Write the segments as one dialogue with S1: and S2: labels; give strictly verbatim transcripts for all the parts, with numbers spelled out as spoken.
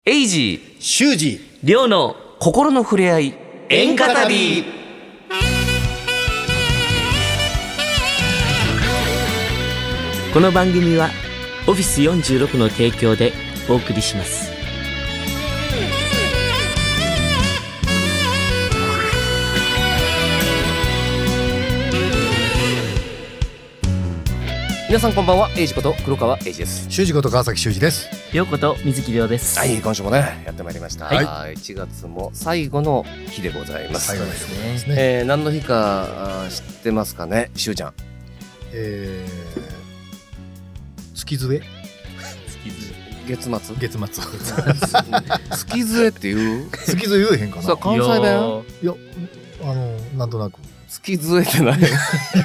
S1: エイジー、
S2: 修二、
S1: リョウの心の触れ合い、演歌旅。この番組はオフィスよんじゅうろくの提供でお送りします。
S3: 皆さんこんばんは。エイジこと黒川エイジです。
S2: 修二こと川崎修二です。
S1: リョウこと水木亮です。
S3: はい、今週もねやってまいりました、
S2: はい、
S3: いちがつも最後の日でございます。
S2: 最後の日でございますね。
S3: えー、何の日か知ってますかね、しゅうちゃん。
S2: えー、月末
S3: 月末
S2: 月末
S3: 月末って言う
S2: 月末言えへんかな。
S3: さあ関西弁。
S2: いや、あのなんとなく
S3: 月末って何なんか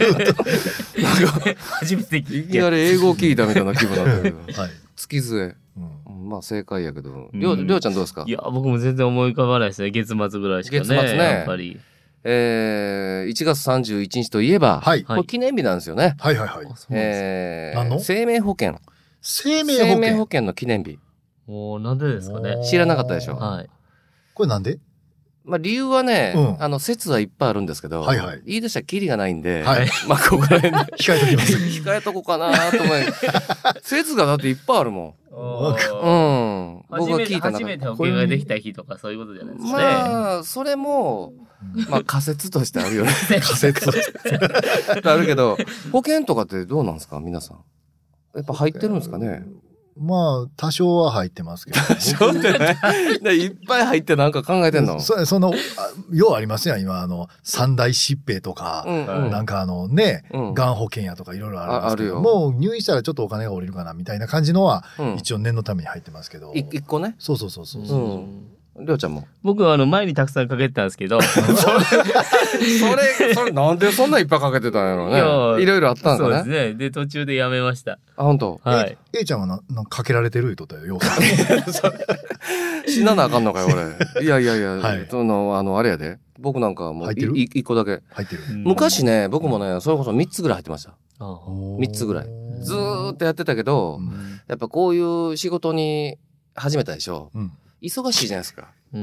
S1: 初めて聞い
S3: いきなり英語聞いたみたいな気分になったけど、はい、月末、うん、まあ正解やけど、りょう、りょうちゃんどうですか？
S1: いや僕も全然思い浮かばないですね。月末ぐらいしかね。
S3: 月末ね、
S1: やっぱり、
S3: えー、いちがつさんじゅういちにちといえば、はい、これ記念日なんですよね。
S2: はいはいはい。
S3: えー、
S2: 何の？
S3: 生命保険。
S2: 生命保険。
S3: 生命保険の記念日。
S1: おー、なんでですかね。
S3: 知らなかったでしょ。
S1: はい。
S2: これなんで？
S3: まあ理由はね、うん、あの説はいっぱいあるんですけど、
S2: はいはい、
S3: 言い出したらキリがないんで、
S2: はい、
S3: まあここら辺で
S2: 控えときます。
S3: 控えとこうかなと思い。説がだっていっぱいあるもん。うん。僕が聞いた中
S1: 初めて保険ができた日とかそういうことじゃないですかね。
S3: まあそれもまあ仮説としてあるよね。
S2: 仮説として
S3: あるけど、保険とかってどうなんですか皆さん。やっぱ入ってるんですかね。
S2: まあ多少は入ってますけど。
S3: 多少ってね。いっぱい入ってなんか考えてんの？
S2: そ, そのようありますやん今あの三大疾病とか、うんうん、なんかあのね、うん、がん保険やとかいろいろあるんですけど、もう入院したらちょっとお金が下りるかなみたいな感じのは、うん、一応念のために入ってますけど。
S3: 一個ね。
S2: そうそうそうそうそう。うん
S3: りょうちゃんも。
S1: 僕はあの前にたくさんかけてたんですけどそれ
S3: それそれなんでそんないっぱいかけてたんやろうね。い, いろいろあったんだね。
S1: そうですね。で途中でやめました。
S3: あ、本当。
S1: はい。
S2: A ちゃんはななんかけられてる言うとったよ。よう
S3: 死ななあかんのかよ俺。いやいやいや、はい、そのあのあれやで。僕なんかもう一個だけ
S2: 入ってる。
S3: 昔ね僕もねそれこそ三つぐらい入ってました。三つぐらい。ずーっとやってたけど、うん、やっぱこういう仕事に始めたでしょ。うん、忙しいじゃないですか。うん。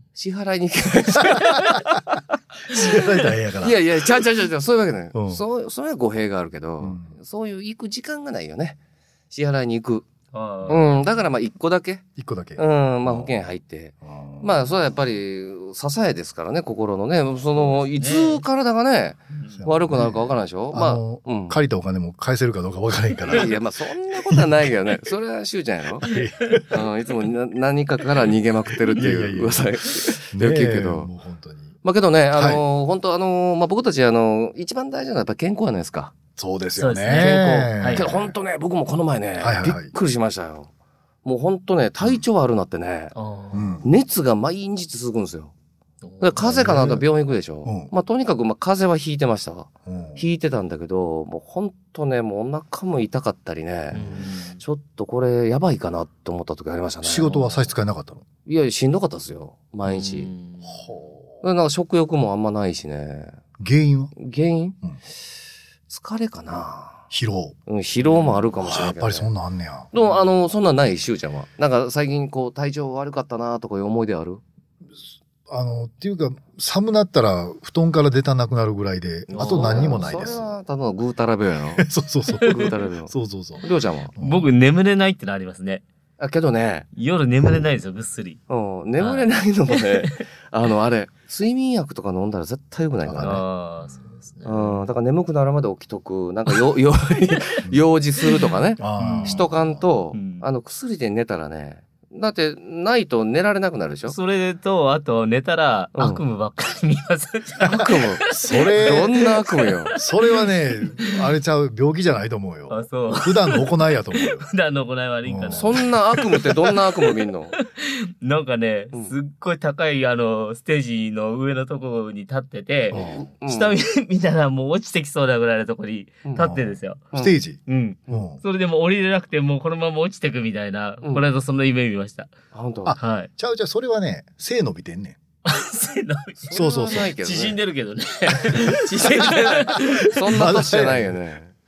S3: 支払いに行けない。支
S2: 払い大変やから。
S3: いやいや、ちゃうちゃうちゃう、そういうわけない。うん、そう、それは語弊があるけど、うん、そういう行く時間がないよね。支払いに行く。うん。だからまあ一個だけ。
S2: 一個だけ。
S3: うん。まあ保険入って。まあそれはやっぱり支えですからね、心のね。その、いつ体がね、うん、悪くなるかわからないでしょ。まあ、
S2: うん、借りたお金も返せるかどうかわからないから。
S3: いや、まあそんなことはないけどね。それはしゅうちゃんやろ。うん、いつも何かから逃げまくってるっていう噂で聞くけど。
S2: もう本当に。
S3: まあけどね、あの、はい、本当あの、まあ僕たちあの、一番大事なのはやっぱ健康じゃないですか。
S2: そうですよね。
S3: 健康。はい、けど本当ね、僕もこの前ね、はいはいはい、びっくりしましたよ。もう本当ね、体調悪なってね、うん、熱が毎日続くんですよ。風邪かなんか病院行くでしょ。うん、まあとにかくまあ風邪はひいてました。うん、ひいてたんだけど、もう本当ね、もうお腹も痛かったりね、うん、ちょっとこれやばいかなって思った時ありましたね。
S2: 仕事は差し支えなかったの？
S3: いや、しんどかったですよ、毎日。なんか食欲もあんまないしね。
S2: 原因は？
S3: 原因、うん、疲れかな。
S2: 疲労。
S3: うん、疲労もあるかもしれないけど、ね。
S2: やっぱりそんなんあんねや。
S3: でも、あの、そんなんない、しゅうちゃんは。なんか最近こう、体調悪かったなとかいう思い出ある？
S2: あの、っていうか、寒なったら布団から出たなくなるぐらいで、あと何にもないです。
S3: それは、ただのぐうたら病やろ。
S2: そうそうそう。
S3: ぐうたら病。
S2: そうそうそう。
S3: りょうちゃんは？
S1: 僕、眠れないってのありますね。
S3: あ、けどね。
S1: 夜眠れないんですよ、ぐっすり。
S3: うん。眠れないのもね、あの、あれ、睡眠薬とか飲んだら絶対良くないからね。ああ、そうですね。うん。だから眠くなるまで起きとく。なんかよ、よ、用事するとかね。しとかんと、うん、あの、薬で寝たらね、だって、ないと寝られなくなるでしょ？
S1: それと、あと、寝たら、悪夢ばっかり見ます。
S3: 悪夢？
S2: それ、
S3: どんな悪夢よ。
S2: それはね、あれちゃう、病気じゃないと思うよ。
S1: あ、そう。
S2: 普段の行いやと思うよ。
S1: 普段の行い悪いんかな。
S3: そんな悪夢ってどんな悪夢見んの？
S1: なんかね、すっごい高い、あの、ステージの上のところに立ってて、うん、下見たらもう落ちてきそうなぐらいのところに立ってるんですよ。
S2: うん、ステージ？
S1: うん。うん。それでも降りれなくて、もうこのまま落ちてくみたいな、うん、この間そんな夢見ました。
S3: 本当？
S2: あ、
S1: はい。
S2: ちゃうちゃう、それはね、背伸びてんねん。
S1: 背伸びて
S2: そうそうそう。
S1: 縮んでるけどね。
S3: 縮んでる。そんな年じゃないよね。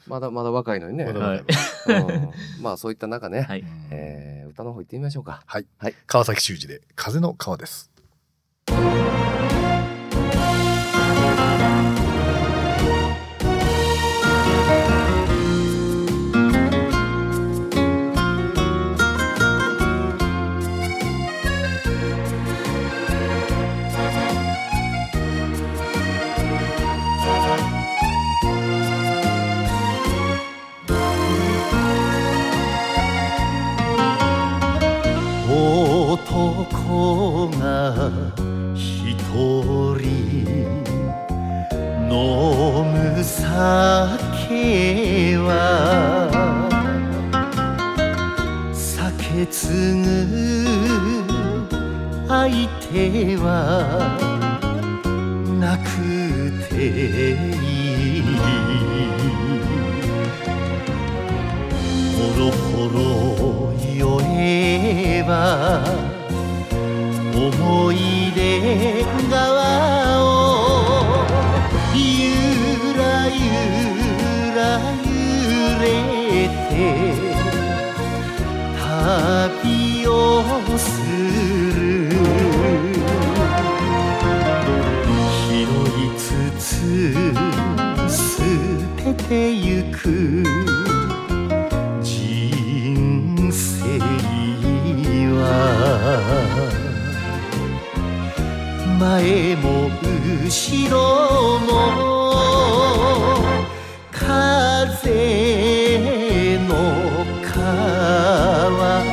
S3: まだまだ若いのにね。まだ若い、うん、まあそういった中ね、はい、えー、歌の方行ってみましょうか。
S2: はい。はい、川崎修二で風の川です。
S4: 男が一人飲む酒は酒継ぐ相手はなくていいほろほろ酔えば思い出川をゆらゆら揺れて旅をする拾いつつ捨ててゆく人生は前も後ろも風の川。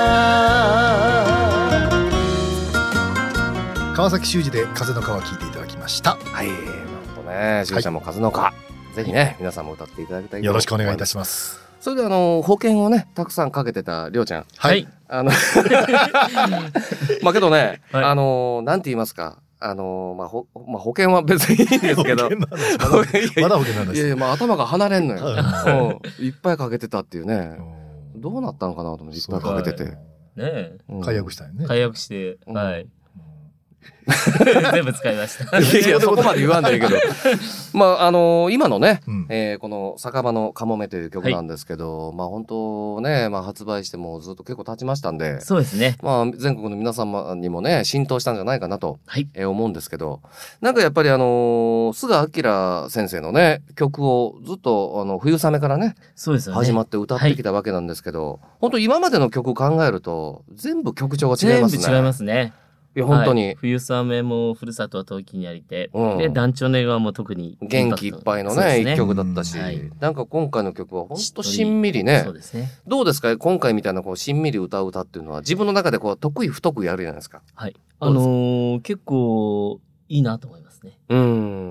S2: 川崎修二で風の川聞いていただきました。
S3: はい、なんとね、修二ちゃんも風の川、はい、ぜひね皆さんも歌っていただきたいと思います。
S2: よろしくお願いいたします。
S3: それであの保険をねたくさんかけてたりょうちゃん、
S1: はい、
S3: あのまあけどね、はい、あのなんて言いますか、あのまあほまあ保険は別にいいんですけど、
S2: まだ保険なんです。
S3: いやいや、まあ頭が離れんのよ。うん、いっぱいかけてたっていうね。どうなったのかなと思っていっぱいかけてて。ね
S1: え、
S2: うん、解約したよね。
S1: 解約して、うん、はい。全部使いました。
S3: いやいや、そこまで言わんでいいけど。まあ、あのー、今のね、うん、えー、この酒場のかもめという曲なんですけど、はい、まあ本当ね、まあ発売してもずっと結構経ちましたんで、
S1: そうですね。
S3: まあ全国の皆様にもね、浸透したんじゃないかなと、はい、えー、思うんですけど、なんかやっぱりあのー、菅明先生のね、曲をずっとあの冬雨からね、
S1: そうですよね、
S3: 始まって歌ってきたわけなんですけど、はい、本当今までの曲を考えると、全部曲調が違いますね。
S1: 全部違いますね。
S3: いや本当に、
S1: はい、冬雨もふるさとは遠きにありて、うん、で団長の映画も特に
S3: 元気いっぱいのね一曲だったし、はい、なんか今回の曲は本当しんみりね。
S1: そうですね。
S3: どうですか今回みたいなこうしんみり歌う歌っていうのは自分の中でこう得意不得意あるじゃないですか。
S1: はい。あのー、結構いいなと思いますね。
S3: うん。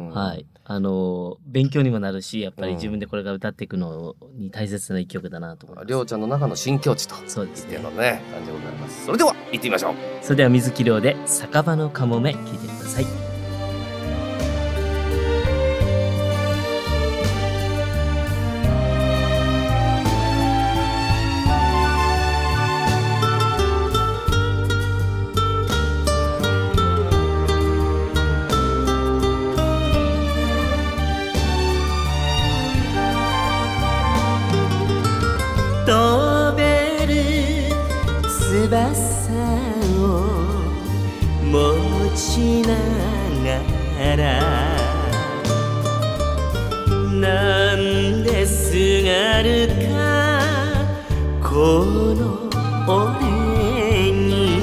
S1: はい。あの勉強にもなるし、やっぱり自分でこれから歌っていくのに大切な一曲だなと思います。
S3: りょうちゃんの中の新境地と
S1: そうですね。
S3: のね感じでございます。それでは行ってみましょう。
S1: それでは水木亮で酒場のかもめ聞いてください。
S4: 飛べる翼を持ちながらなんですがるかこの俺に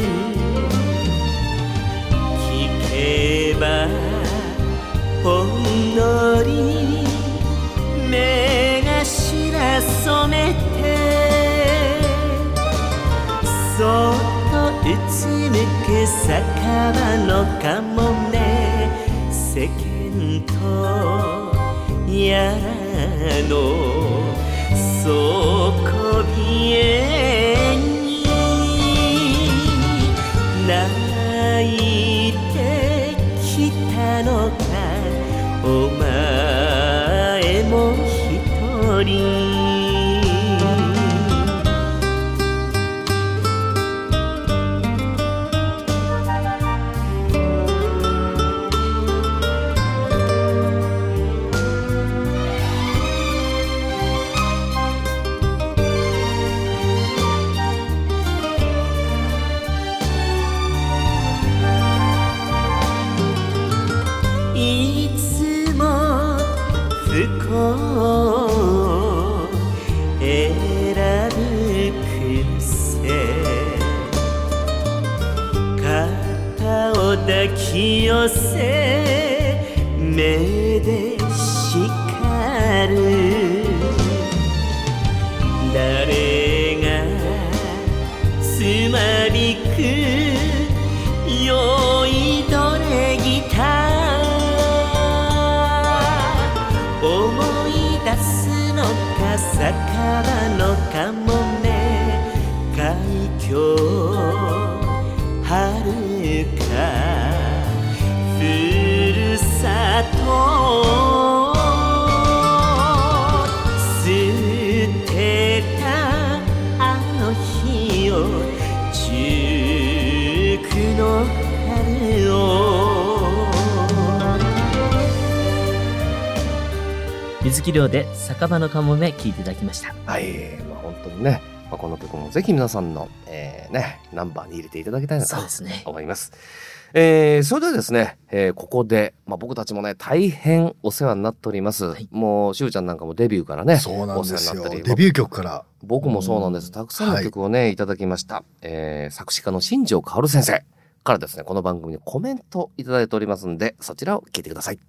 S4: 聞けばほんのり目頭染めてそっとうつむく酒場のかもめ世間とやらの底冷えに泣いてきたのかお前も一人抱き寄せ目で叱る誰がつまびく酔いどれギター思い出すのか酒場のかもめ海峡遥かふるさと捨てたあの日を熟の春を
S1: 水木亮で酒場のかもめ聞いていただきました。
S3: はい、まあ、本当にね、まあ、この曲もぜひ皆さんの、えーね、ナンバーに入れていただきたいなと思います。えー、それではですね、えー、ここで、まあ、僕たちもね大変お世話になっております、はい、もうしゅうちゃんなんかもデビューからね
S2: そうなんですよ、デビュー曲から
S3: 僕もそうなんです、たくさんの曲をね、はい、いただきました、えー、作詞家の新庄薫先生からですねこの番組にコメントいただいておりますんでそちらを聞いてください。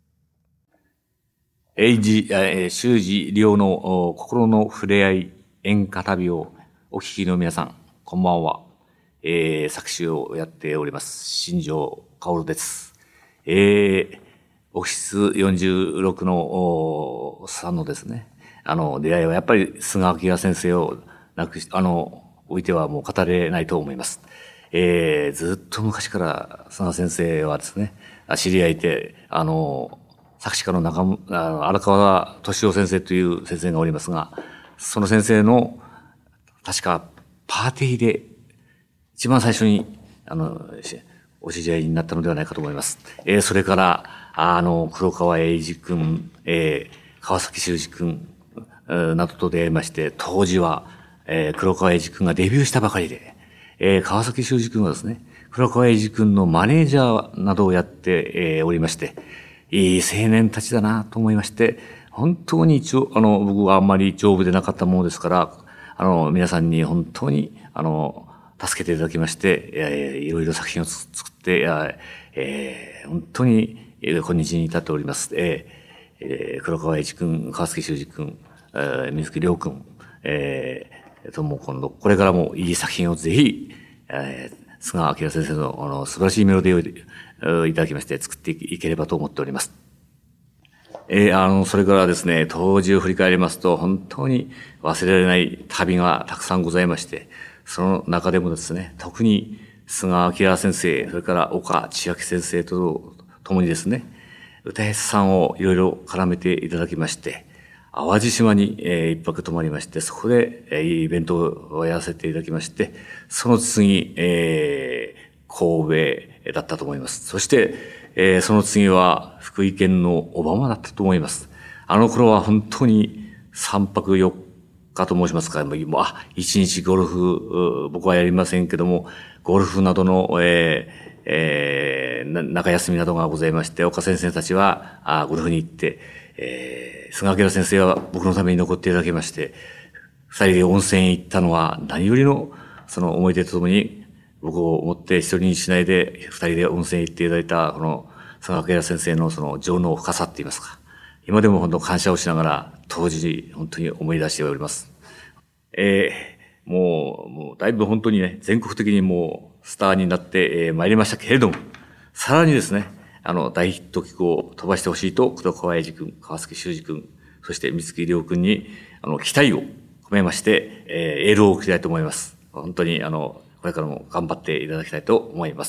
S5: 英治、えー、修二亮の心の触れ合い演歌旅をお聞きの皆さんこんばんは。えー、作詞をやっております新庄薫です。えー、オフィスよんじゅうろくのさんのですねあの出会いはやっぱり菅明先生をなくしあの置いてはもう語れないと思います。えー、ずっと昔から菅先生はですね知り合いであの作詞家の中あの荒川敏夫先生という先生がおりますがその先生の確かパーティーで一番最初に、あの、お知り合いになったのではないかと思います。えー、それから、あの、黒川英二君、えー、川崎修二君、えー、などと出会いまして、当時は、えー、黒川英二君がデビューしたばかりで、えー、川崎修二君はですね、黒川英二君のマネージャーなどをやって、えー、おりまして、いい青年たちだなと思いまして、本当に一応、あの、僕はあんまり丈夫でなかったものですから、あの、皆さんに本当に、あの、助けていただきまして、えー、いろいろ作品を作って、えー、本当に、えー、今日に至っております。えーえー、黒川英二君、川崎修二君、えー、水木亮君、えー、とも今度、これからもいい作品をぜひ、えー、菅明先生の、あの、素晴らしいメロディーをいただきまして、作っていければと思っております。えー、あの、それからですね、当時を振り返りますと、本当に忘れられない旅がたくさんございまして、その中でもですね、特に菅明先生、それから岡千秋先生と共にですね、歌い手さんをいろいろ絡めていただきまして、淡路島に、えー、一泊泊まりまして、そこで、えー、イベントをやらせていただきまして、その次、えー、神戸だったと思います。そして、えー、その次は福井県の小浜だったと思います。あの頃は本当にさんぱくよっかと申しますか、もう、あ、一日ゴルフ、僕はやりませんけども、ゴルフなどの、えーえー、中休みなどがございまして、岡先生たちは、あゴルフに行って、えー、菅明先生は僕のために残っていただきまして、二人で温泉へ行ったのは何よりの、その思い出とともに、僕を思って一人にしないで、二人で温泉へ行っていただいた、この、菅明先生のその情の深さって言いますか、今でも本当感謝をしながら、当時本当に思い出しております。えー、もう、もうだいぶ本当にね、全国的にもうスターになって、えー、参りましたけれども、さらにですね、あの、大ヒット曲を飛ばしてほしいと、黒川英二君、川崎修二君、そして水木亮君に、あの、期待を込めまして、えー、エールを送りたいと思います。本当に、あの、これからも頑張っていただきたいと思います。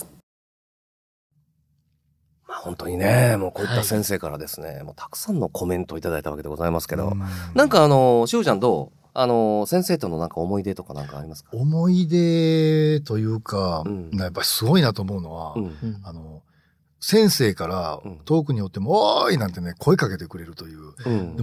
S3: まあ、本当にね、もうこういった先生からですね、はい、もうたくさんのコメントをいただいたわけでございますけど、んなんかあの、しゅうちゃんどうあの、先生とのなんか思い出とかなんかありますか？
S2: 思い出というか、うん、やっぱりすごいなと思うのは、うん、あの、先生から遠くにおっても、おーいなんてね、声かけてくれるという。うん、でも、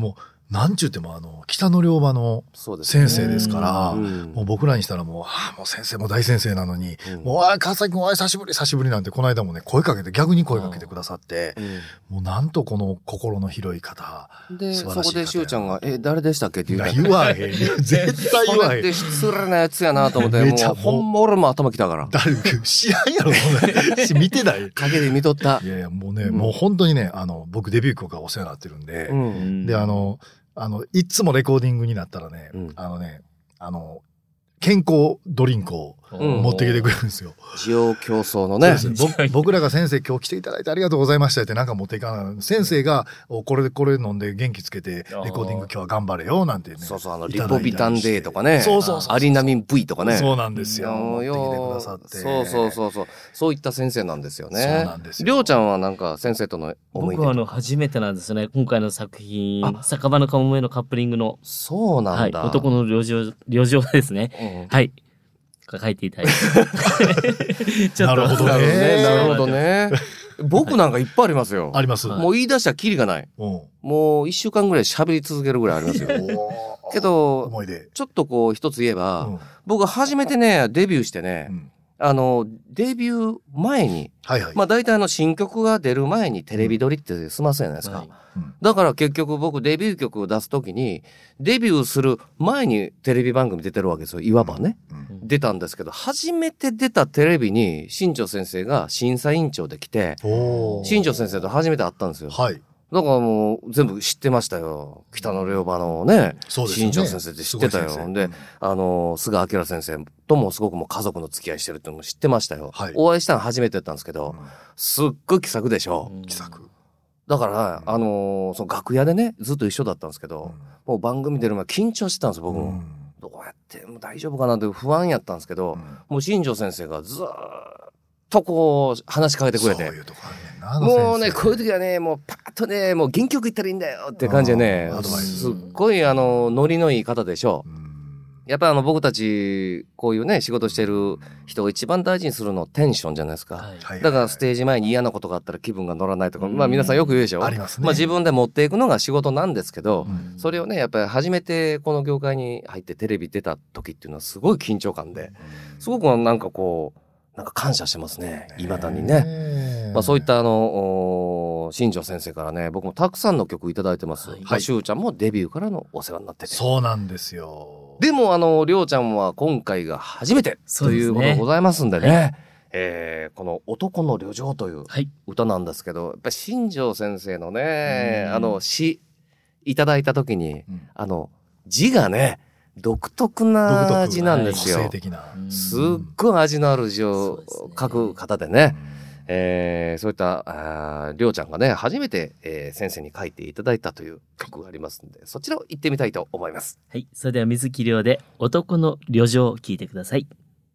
S2: なんちゅうてもあの北の両場の先生ですから、う、ね、うん、もう僕らにしたらもう、ああもう先生も大先生なのに、うん、もうあ川崎君お久しぶり久しぶりなんてこの間もね声かけて逆に声かけてくださって、うん、もうなんとこの心の広い方
S3: で素晴らしい方そこでしゅうちゃんがえ誰でしたっけって言う
S2: 言わへん絶対言わへん
S3: それって失礼なやつやなと思ってもうほんま俺も頭きたから
S2: 誰知らんやろそんな見てない
S3: 影で見とった
S2: いやいやもうね、うん、もう本当にねあの僕デビュー曲がお世話になってるんで、うん、であのあの、いつもレコーディングになったらね、うん、あのね、あの、健康ドリンクを持ってきてくれるんですよ。
S3: 需要競争のね。
S2: 僕らが先生今日来ていただいてありがとうございましたってなんか持っていかない。先生がこれでこれ飲んで元気つけてレコーディング今日は頑張れよなんてね。
S3: そうそうあのリポビタンデーとかね。
S2: そうそうそう
S3: アリナミン V とかね。
S2: そうなんですよ。持ってきてくださって。
S3: そうそうそうそうそういった先生なんですよね。
S2: そうなんですよ。
S3: りょうちゃんはなんか先生との思い出。
S1: 僕はあの初めてなんですね。今回の作品酒場のカモメのカップリングの。
S3: そうなんだ。
S1: はい、男の旅情旅情ですね。うん、はい。書いていただいてちょっと
S2: なるほどね
S3: なるほどね僕なんかいっぱいありますよ
S2: あります、
S3: もう言い出したらキリがない、うん、もう一週間ぐらい喋り続けるぐらいありますよけどちょっとこう一つ言えば、うん、僕初めてねデビューしてね、うん、あのデビュー前に、はいはい、まあ大体あの新曲が出る前にテレビ撮りって済ますじゃないですか、はい、だから結局僕デビュー曲を出すときにデビューする前にテレビ番組出てるわけですよいわばね、うんうん、出たんですけど初めて出たテレビに新庄先生が審査委員長で来て新庄先生と初めて会ったんですよ、はい、だからもう全部知ってましたよ北の両場のね新庄先生って知ってたよで、あの菅明先生ともすごくもう家族の付き合いしてるってのも知ってましたよ、はい、お会いしたの初めてだったんですけど、うん、すっごい気さくでしょ、うん、
S2: 気さく
S3: だから、あのー、その楽屋でねずっと一緒だったんですけど、うん、もう番組出る前緊張してたんです僕も、うん、どうやってもう大丈夫かなって不安やったんですけど、うん、もう新庄先生がずーっとこう話しかけてくれて、そういうとこあるね、もうねこういう時はねもうパッとねもう元気よく言ったらいいんだよって感じでねすっごいあのノリのいい方でしょ、うん、やっぱりあの僕たちこういうね仕事してる人が一番大事にするのはテンションじゃないですか、はい、だからステージ前に嫌なことがあったら気分が乗らないとか、まあ皆さんよく言うでしょ、ありますね、まあ自分で持っていくのが仕事なんですけど、うん、それをねやっぱり初めてこの業界に入ってテレビ出た時っていうのはすごい緊張感ですごくなんかこうなんか感謝してますね未だにね、まあ、そういったあの新庄先生からね僕もたくさんの曲いただいてます、はい、まあ、しゅうちゃんもデビューからのお世話になってて
S2: そうなんですよ
S3: でもあのりょうちゃんは今回が初めてということでございますんでね、はい、えー、この男の旅情という歌なんですけど、はい、やっぱり新庄先生のねあの詩いただいた時に、うん、あの字がね独特な味なんですよ、はい、個性的なすっごい味のある字を書く方でね、そう、えー、そういったりょうちゃんがね初めて、えー、先生に書いていただいたという曲がありますのでそちらを行ってみたいと思います。
S1: はい、それでは水木亮で男の旅情を聞いてください。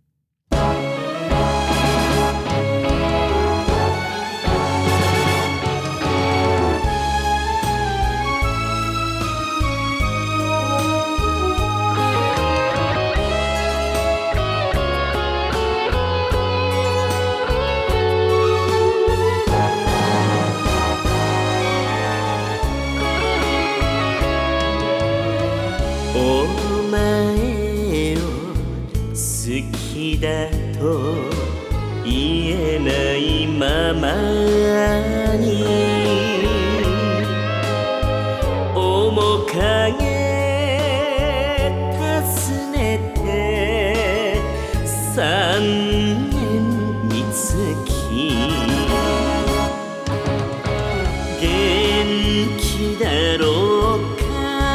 S4: だと言えないままに面影訪ねて三年につき元気だろうか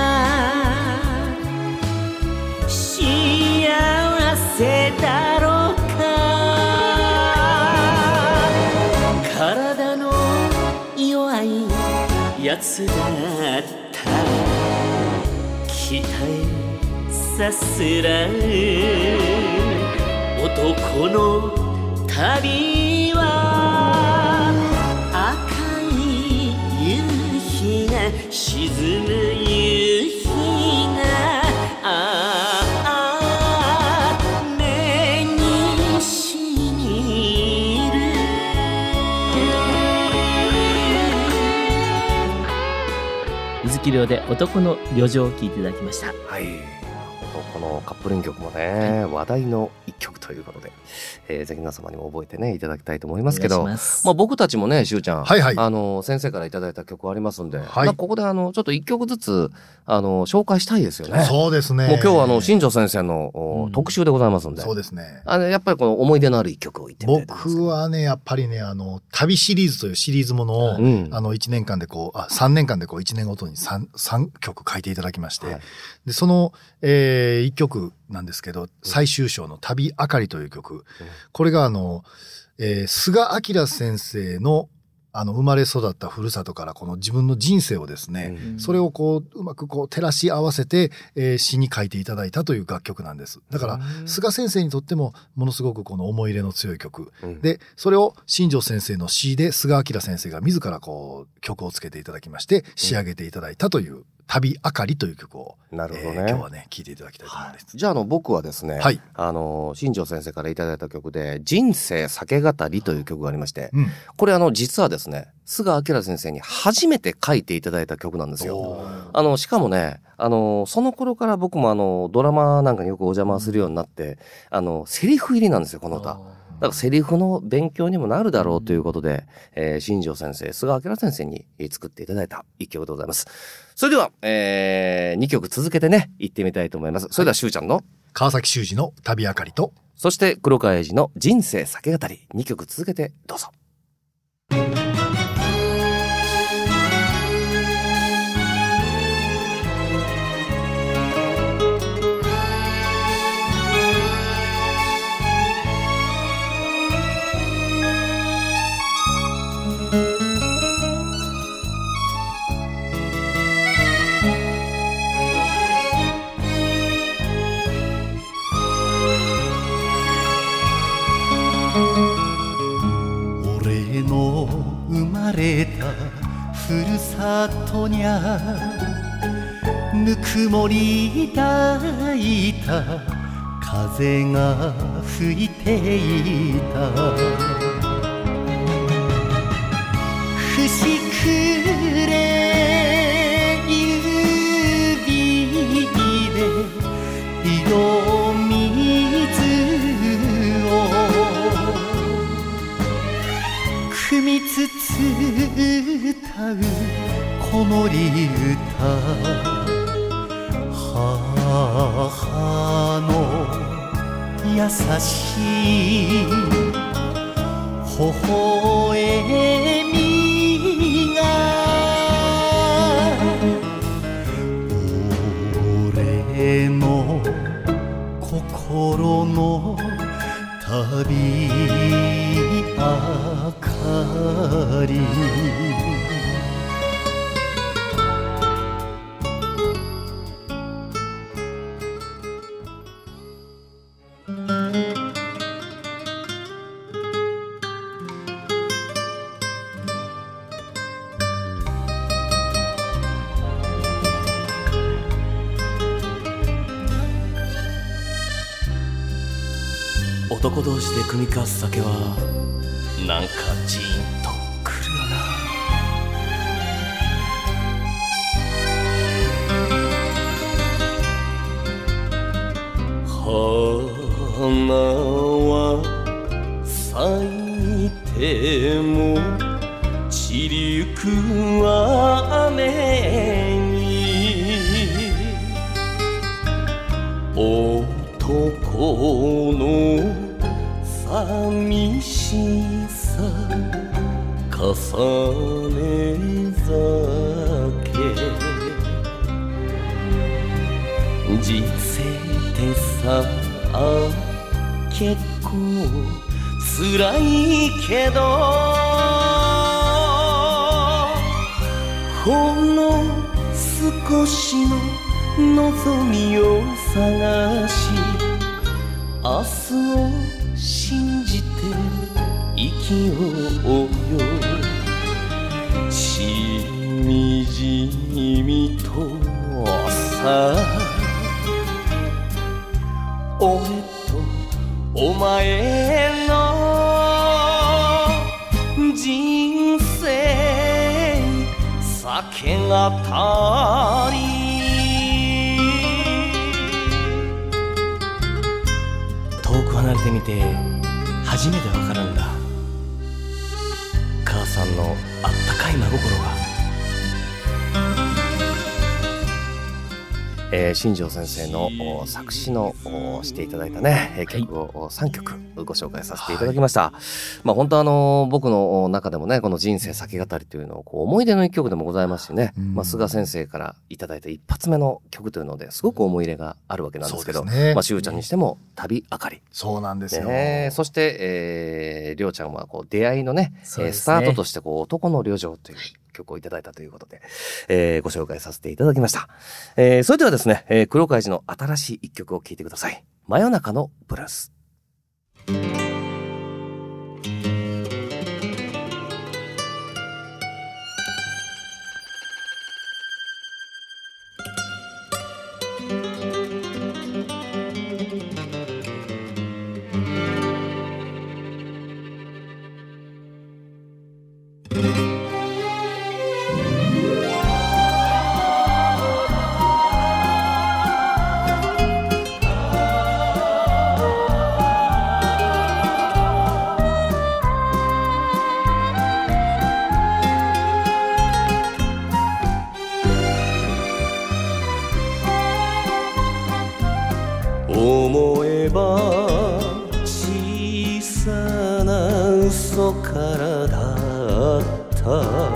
S4: 幸せだやつだった期待さすらう男の旅は赤い夕日が沈む夕日がああ目にしみる
S1: 月寮で男の旅情を聴いていただきました。
S3: はい、このカップリング曲もね、はい、話題の一曲ということで、えー、ぜひ皆様にも覚えてねいただきたいと思いますけど、ままあ、僕たちもねしゅうちゃん、はいはい、あの先生からいただいた曲ありますんで、はい、ここであのちょっと一曲ずつあの紹介したいですよね。
S2: そうですね。
S3: もう今日はあの新庄先生の、うん、特集でございますんで、
S2: そうですね。
S3: あのやっぱりこの思い出のある一曲を言ってみたいと思います。
S2: 僕はねやっぱりねあの旅シリーズというシリーズものを、うん、あのいちねんかんでこうあさんねんかんでこういちねんごとに 3, さんきょく書いていただきまして、はい、でその、えー、いっきょくなんですけど、最終章の旅あかりという曲、うん、これがあの、えー、菅明先生のあの生まれ育ったふるさとからこの自分の人生をですね、うん、それをこううまくこう照らし合わせて、えー、詩に書いていただいたという楽曲なんです。だから、うん、菅先生にとってもものすごくこの思い入れの強い曲、うん、でそれを新庄先生の詩で菅明先生が自らこう曲をつけていただきまして仕上げていただいたという、うん、旅あかりという曲を、
S3: なるほどね、
S2: えー、今日はね聴いていただきたいと思います。
S3: じゃあ、あの僕はですね、はい、あの新庄先生からいただいた曲で人生酒語りという曲がありまして、うん、これあの実はですね菅明先生に初めて書いていただいた曲なんですよ。あのしかもねあのその頃から僕もあのドラマなんかによくお邪魔するようになって、あのセリフ入りなんですよこの歌。だからセリフの勉強にもなるだろうということで、えー、新庄先生菅明先生に作っていただいた一曲でございます。それでは、えー、にきょく続けてね行ってみたいと思います。それではしゅうちゃんの
S2: 川崎修司の旅あかりと、
S3: そして黒川英二の人生酒語り、にきょく続けてどうぞ。
S4: 俺の生まれたふるさとにゃぬくもり抱いた風が吹いていた。節くれ指で色水を汲みつつ歌う子守歌、母の優しい微笑みが俺の心の旅あかり。男同士で酌み交わす酒はなんかジーンとくるよな。花は咲いても散りゆく雨に男の寂しさ重ね酒、人生ってさ結構辛いけどほんの少しの望みを探し明日を信じて生きようよ。しみじみとさ俺とお前の人生酒けがたり遠く離れてみて初めてわかるんだ、母さんのあったかい真心が。
S3: えー、新庄先生の作詞のしていただいたね曲をさんきょくご紹介させていただきました、はい、まあ本当あの僕の中でもねこの人生先語りというのをこう思い出の一曲でもございますしね、うん、まあ、菅先生からいただいた一発目の曲というのですごく思い入れがあるわけなんですけど、ね、まあしゅうちゃんにしても旅あかり、
S2: そうなんですよ、
S3: ね、そして、えー、りょうちゃんはこう出会いのね、ねスタートとしてこう男の旅情という曲をいただいたということで、えー、ご紹介させていただきました、えー、それではですね、えー、黒貝寺の新しい一曲を聴いてください。真夜中のブルース。
S4: 思えば小さな嘘からだった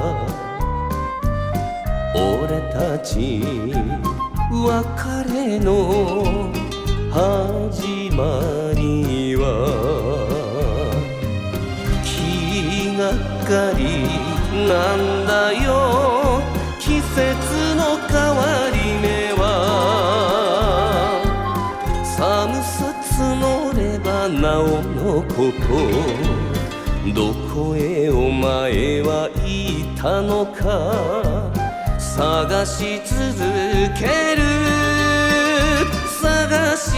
S4: 俺たち別れの始まりは気がかりなんだよ季節の変わり目は寒さ募ればなおのことどこへお前は行ったのか探し続ける探し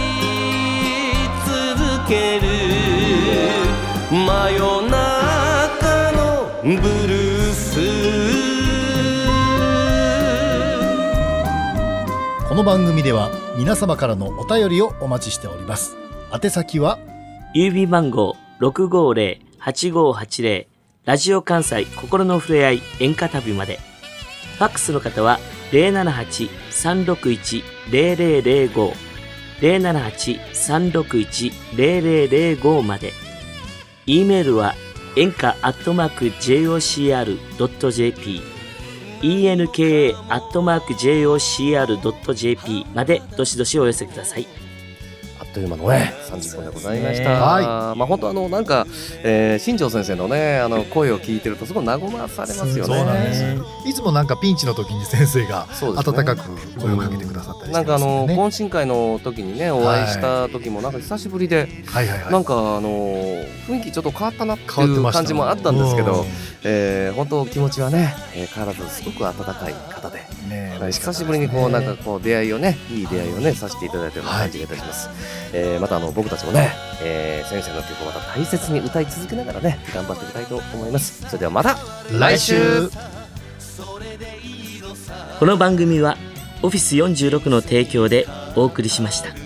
S4: 続ける真夜中のブルース。
S2: この番組では皆様からのお便りをお待ちしております。宛先は
S1: 郵便番号 ろくごーぜろ はちごーはちぜろ ラジオ関西心のふれあい演歌旅まで。ファックスの方は ゼロななはち さんろくいち ゼロゼロゼロご ゼロななはち さんろくいち ゼロゼロゼロご まで。 E メールは演歌アットマーク ジェイオーシーアールドットジェーピー エンカ アットマーク ジェイオーシーアールドットジェーピー までどしどしお寄せください。
S3: あっという間のねさんじゅっぷんでございました、はい、まあ本当あのなんか、えー、新庄先生のねあの声を聞いてるとすごい和まされますよね。
S2: そうなんです。いつもなんかピンチの時に先生が温かく声をかけてくださったりしてますよね。
S3: なんかあの懇親会の時にねお会いした時もなんか久しぶりで、はいはいはい、なんかあの雰囲気ちょっと変わったなっていう感じもあったんですけど、えー、本当気持ちはね、えー、変わらずすごく温かい方で、ね、久しぶりにこうなんかこう出会いをねいい出会いをねさせていただいたような感じがいたします、はい。えー、またあの僕たちもね、えー、先生の曲をまた大切に歌い続けながらね頑張っていきたいと思います。それではまた来週。
S1: この番組はオフィスよんじゅうろくの提供でお送りしました。